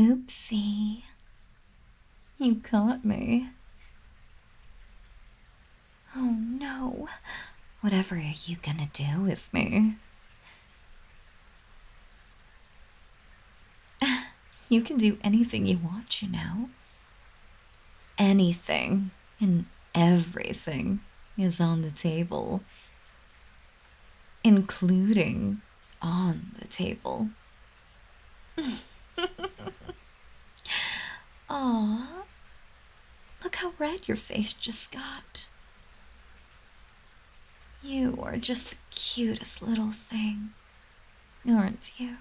Oopsie. You caught me. Oh no. Whatever are you gonna do with me? You can do anything you want, you know. Anything and everything is on the table, including on the table. Aw, look how red your face just got. You are just the cutest little thing, aren't you?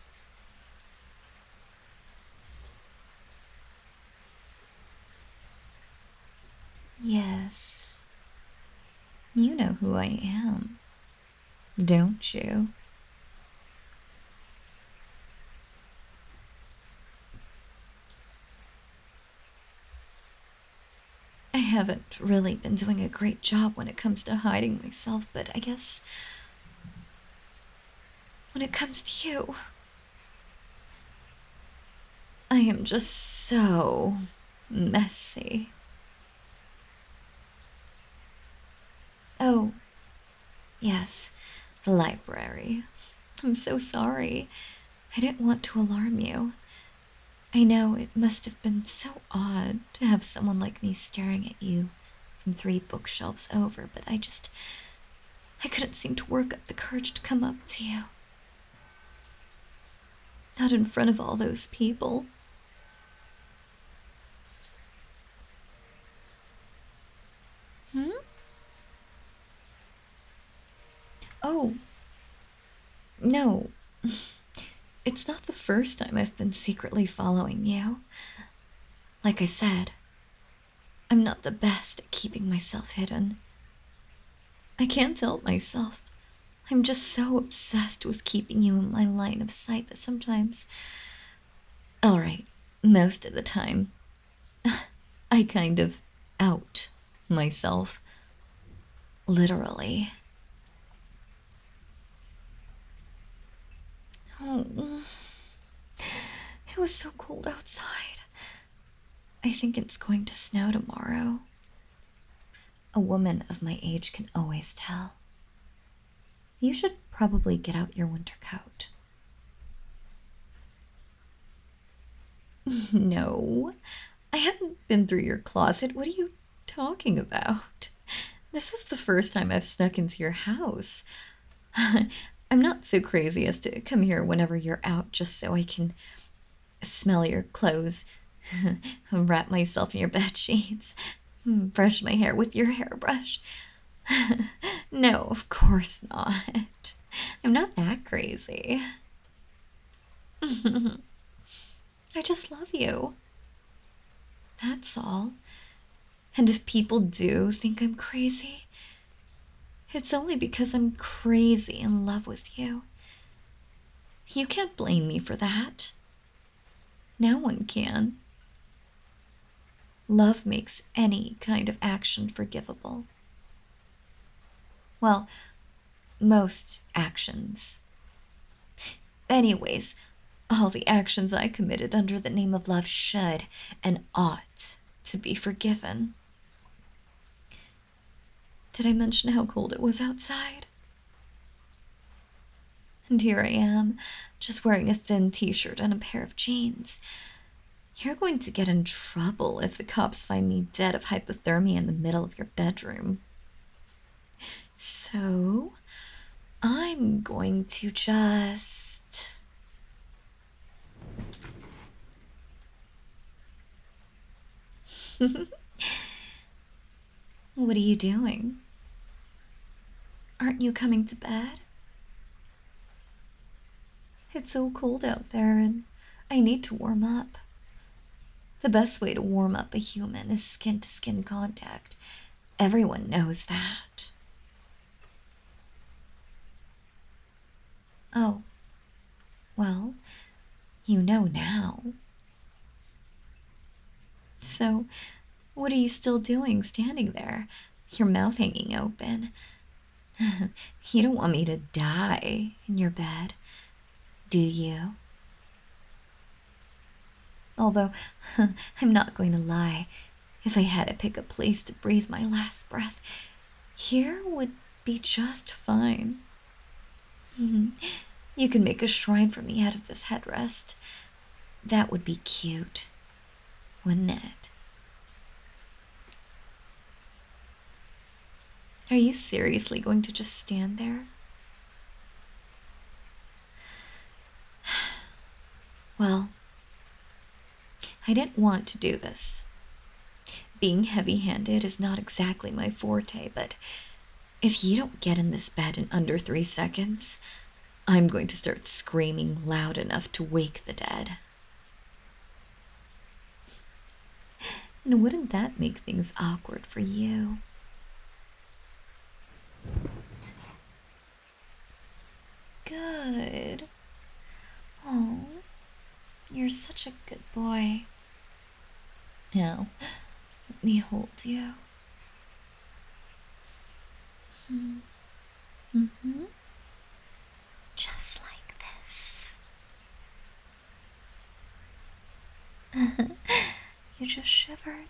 Yes, you know who I am, don't you? I haven't really been doing a great job when it comes to hiding myself, but I guess when it comes to you, I am just so messy. Oh, yes, the library. I'm so sorry. I didn't want to alarm you. I know it must have been so odd to have someone like me staring at you from 3 bookshelves over, but I couldn't seem to work up the courage to come up to you. Not in front of all those people. Hmm? Oh, no. It's not the first time I've been secretly following you. Like I said, I'm not the best at keeping myself hidden. I can't help myself. I'm just so obsessed with keeping you in my line of sight that sometimes, alright, most of the time, I kind of out myself. Literally. Oh, it was so cold outside. I think it's going to snow tomorrow. A woman of my age can always tell. You should probably get out your winter coat. No, I haven't been through your closet. What are you talking about? This is the first time I've snuck into your house. I'm not so crazy as to come here whenever you're out just so I can smell your clothes, wrap myself in your bed sheets, brush my hair with your hairbrush. No, of course not. I'm not that crazy. I just love you. That's all. And if people do think I'm crazy, it's only because I'm crazy in love with you. You can't blame me for that. No one can. Love makes any kind of action forgivable. Well, most actions. Anyways, all the actions I committed under the name of love should and ought to be forgiven. Did I mention how cold it was outside? And here I am, just wearing a thin t-shirt and a pair of jeans. You're going to get in trouble if the cops find me dead of hypothermia in the middle of your bedroom. So, I'm going to just... What are you doing? Aren't you coming to bed? It's so cold out there and I need to warm up. The best way to warm up a human is skin to skin contact. Everyone knows that. Oh, well, you know now. So, what are you still doing standing there, your mouth hanging open? You don't want me to die in your bed, do you? Although, I'm not going to lie, if I had to pick a place to breathe my last breath, here would be just fine. You can make a shrine for me out of this headrest. That would be cute, wouldn't it? Are you seriously going to just stand there? Well, I didn't want to do this. Being heavy handed is not exactly my forte, but if you don't get in this bed in under 3 seconds, I'm going to start screaming loud enough to wake the dead. And wouldn't that make things awkward for you? Good. Oh, you're such a good boy. Now, let me hold you. Mm-hmm. Just like this. You just shivered.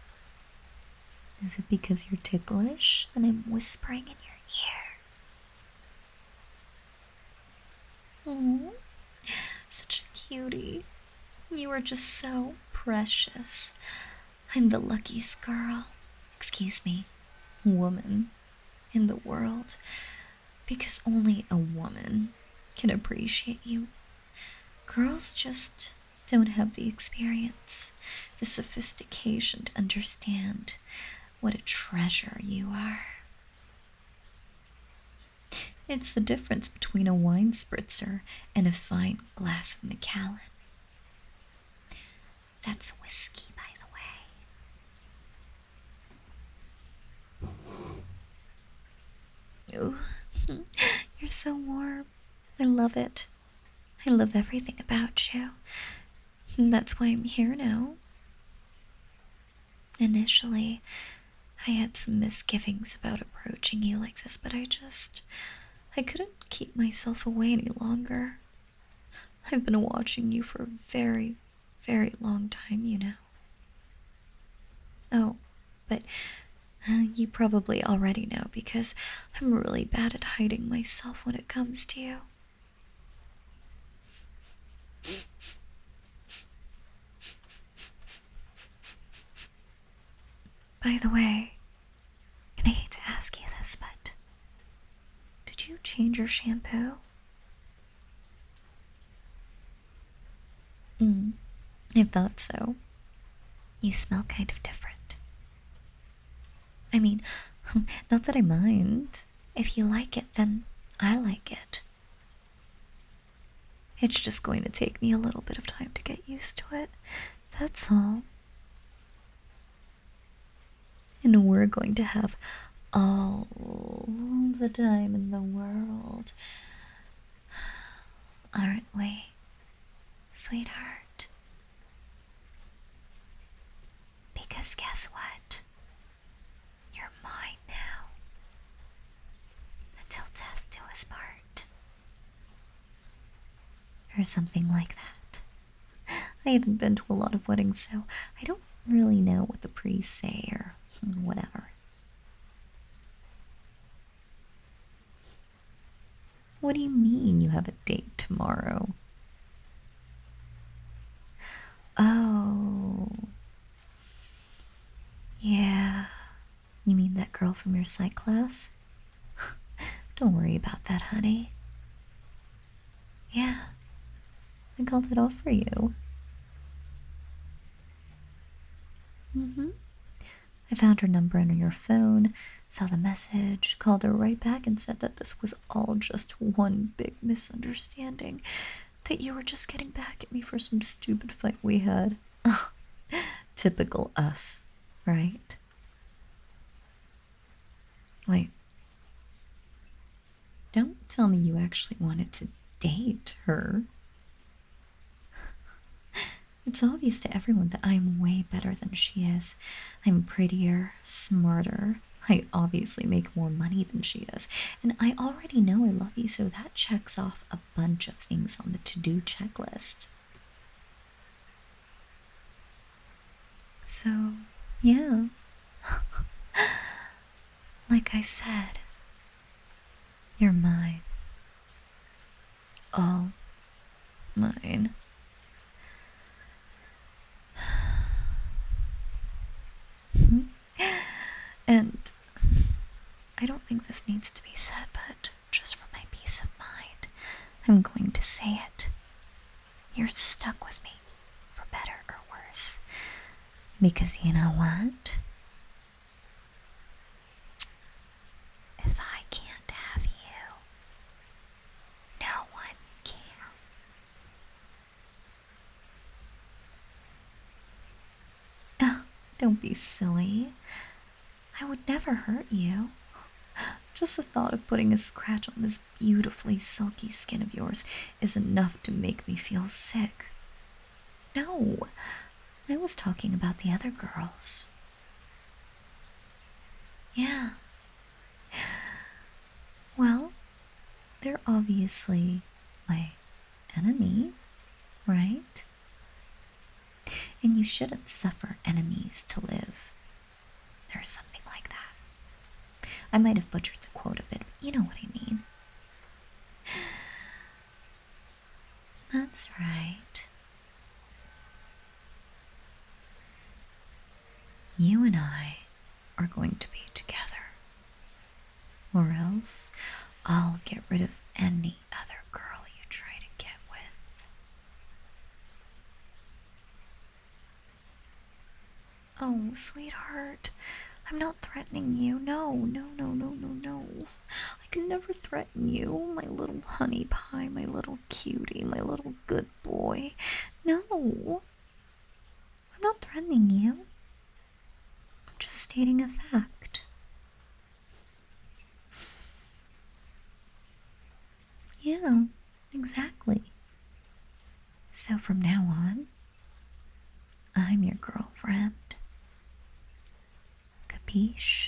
Is it because you're ticklish and I'm whispering in your ear? Oh, such a cutie. You are just so precious. I'm the luckiest girl, excuse me, woman in the world, because only a woman can appreciate you. Girls just don't have the experience, the sophistication to understand what a treasure you are. It's the difference between a wine spritzer and a fine glass of Macallan. That's whiskey, by the way. Ooh, you're so warm. I love it. I love everything about you. That's why I'm here now. Initially, I had some misgivings about approaching you like this, but I couldn't keep myself away any longer. I've been watching you for a very, very long time, you know. Oh, but you probably already know because I'm really bad at hiding myself when it comes to you. By the way, and I hate to ask you this, but did you change your shampoo? I thought so. You smell kind of different. I mean, not that I mind. If you like it, then I like it. It's just going to take me a little bit of time to get used to it. That's all. And we're going to have all the time in the world. Aren't we, sweetheart? Because guess what? You're mine now. Until death do us part. Or something like that. I haven't been to a lot of weddings, so I don't really know what the priests say or whatever. What do you mean you have a date tomorrow? Oh. Yeah. You mean that girl from your psych class? Don't worry about that, honey. Yeah. I called it off for you. I found her number on your phone, saw the message, called her right back and said that this was all just one big misunderstanding. That you were just getting back at me for some stupid fight we had. Typical us, right? Wait. Don't tell me you actually wanted to date her. It's obvious to everyone that I'm way better than she is. I'm prettier, smarter. I obviously make more money than she is. And I already know I love you, so that checks off a bunch of things on the to-do checklist. So, yeah, like I said, you're mine. All mine. And I don't think this needs to be said, but just for my peace of mind, I'm going to say it. You're stuck with me, for better or worse. Because you know what? If I can't have you, no one can. Oh, don't be silly. I would never hurt you. Just the thought of putting a scratch on this beautifully silky skin of yours is enough to make me feel sick. No, I was talking about the other girls. Yeah. Well, they're obviously my enemy, right? And you shouldn't suffer enemies to live. Or something like that. I might have butchered the quote a bit, but you know what I mean. That's right. You and I are going to be together. Or else I'll get rid of any other girl you try to get with. Oh, sweetheart, I'm not threatening you. No, no, no, no, no, no. I can never threaten you, my little honey pie, my little cutie, my little good boy. No, I'm not threatening you. I'm just stating a fact. Yeah, exactly. So from now on, I'm your girlfriend. Capiche?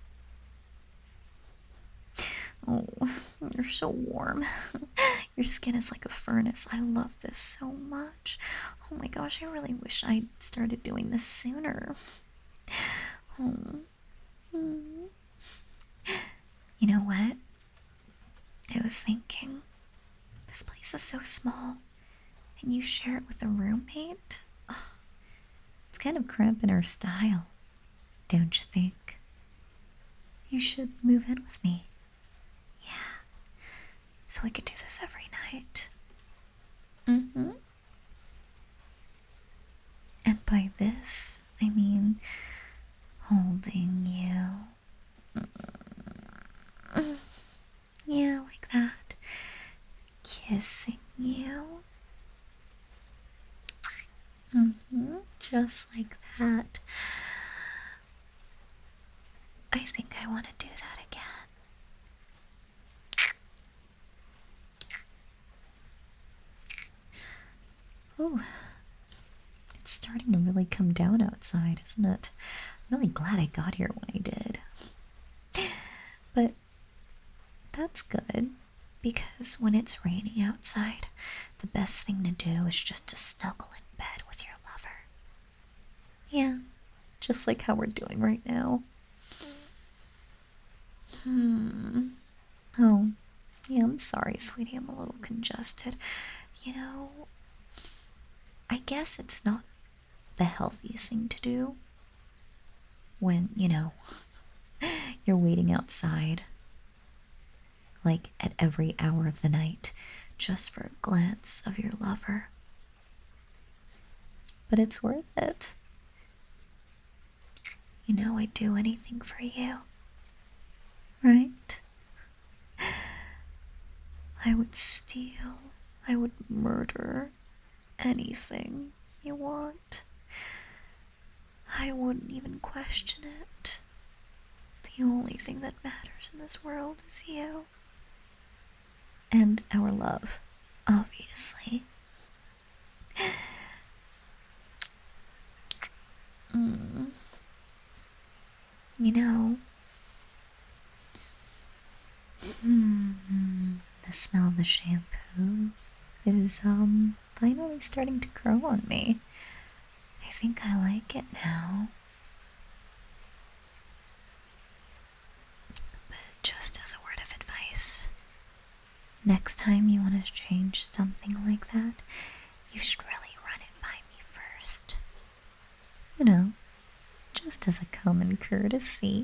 Oh, you're so warm. Your skin is like a furnace. I love this so much. Oh my gosh, I really wish I'd started doing this sooner. Oh. Mm. You know what? I was thinking, this place is so small, and you share it with a roommate? Ugh, it's kind of cramping our style, don't you think? You should move in with me. Yeah, so we could do this every night. Mm-hmm. And by this, I mean holding you. Yeah, like that. Kissing you. Just like that. I think I want to do that again. Ooh, it's starting to really come down outside, isn't it? I'm really glad I got here when I did. But that's good, because when it's raining outside, the best thing to do is just to snuggle in bed with your lover. Yeah, just like how we're doing right now. Oh, yeah, I'm sorry, sweetie, I'm a little congested. You know, I guess it's not the healthiest thing to do when, you're waiting outside, like at every hour of the night, just for a glance of your lover. But it's worth it. You know I'd do anything for you, right? I would steal, I would murder anything you want. I wouldn't even question it. The only thing that matters in this world is you. And our love, obviously. Mm. You know, the smell of the shampoo is finally starting to grow on me. I think I like it now. But just as a word of advice, next time you want to change something like that, you should really run it by me first. You know, just as a common courtesy.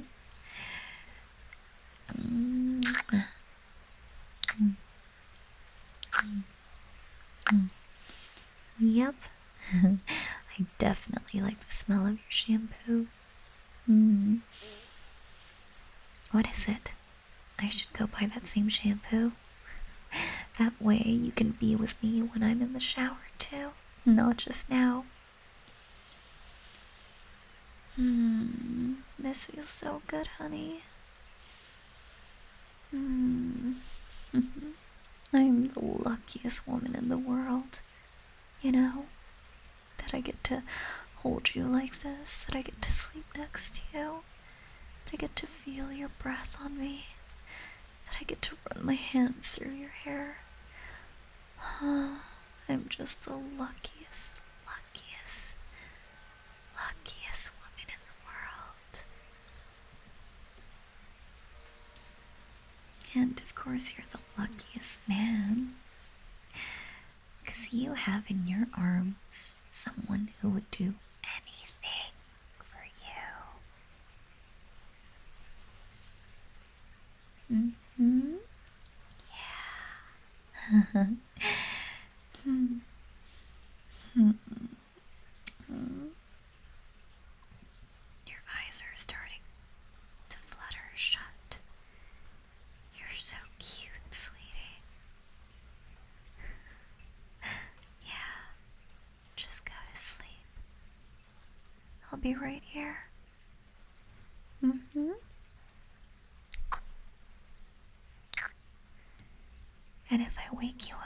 Yep. I definitely like the smell of your shampoo. What is it? I should go buy that same shampoo. That way you can be with me when I'm in the shower too, not just now. This feels so good, honey. I'm the luckiest woman in the world, you know? That I get to hold you like this, that I get to sleep next to you, that I get to feel your breath on me, that I get to run my hands through your hair. I'm just the luckiest, luckiest, luckiest woman in the world. And of course, you're the luckiest man. Because you have in your arms someone who would do anything for you. Yeah. Your eyes are starting to flutter shut. You're so cute, sweetie. Yeah, just go to sleep. I'll be right here. And if I wake you